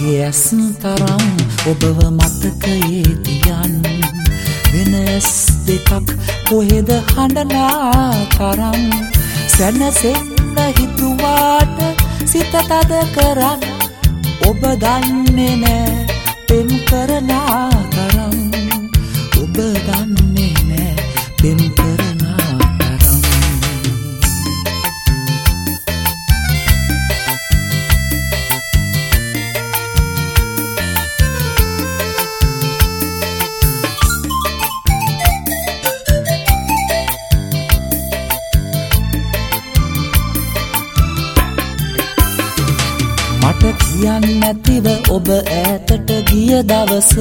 මගේ ඇස් තරම් ඔබව මතකයේ තියන් වෙනස් දෙකක් කොහෙද හඬනා තරම් සැනසෙන්න හිතුවාට සිත තද කරන් ඔබ දන්නේ නෑ පෙම් කරන තරම් ඔබ දන්නේ නෑ පෙම් කරන මට කියන්න නැතිව ඔබ ඈතට ගිය දවස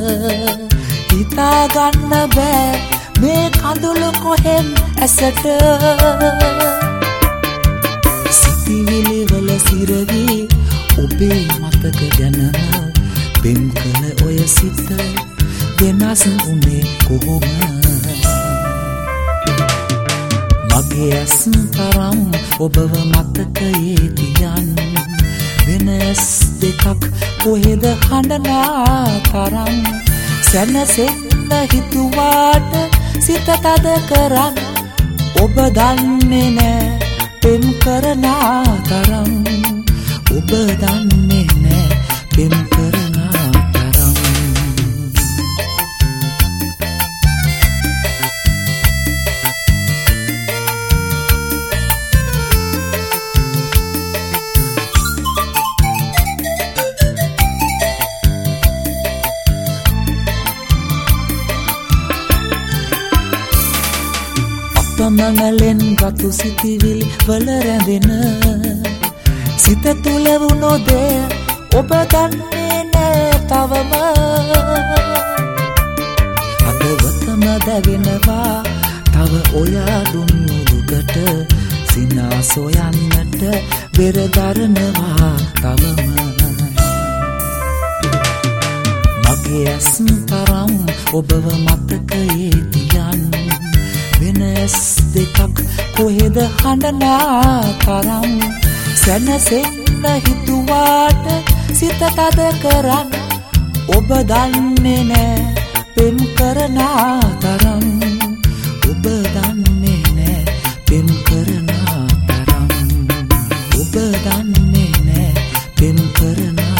හිතා ගන්න බෑ මේ කඳුළු කොහෙන් ඇසට සිතිවිලි වල සිරවි ඔබේ මතක ගැනම පෙම් කළ ඔය සිත වෙනස් උනේ කොහොමද මගේ ඇස් තරම් ඔබව මතකයේ තියන් වෙනස් දෙකක් කොහෙද හඬනා තරම් සැනසෙන්න හිතුවාට සිත තද කරන් ඔබ දන්නේ නෑ පෙම් කරන තරම් ඔබ දන්නේ නෑ පෙම් කරන තරම් පමණලෙන් ගතු සිතිවිලි වල රැඳෙන සිත තුල වුණොදේ ඔබ දන්නේ නෑ තවම අදවතම දැවෙනවා තව ඔයා දුන්නු දුකට සිනා සොයන්නට බෙර දරනවා තවම මගේ ඇස් තරම් ඔබව මතකයේ තියන් වෙනස් දෙකක් කොහෙද හඬනා තරම් සැනසෙන්න හිතුවාට සිත තද කරන් ඔබ දන්නේ නෑ පෙම් කරන තරම් ඔබ දන්නේ නෑ පෙම් කරන තරම් ඔබ දන්නේ නෑ පෙම් කරන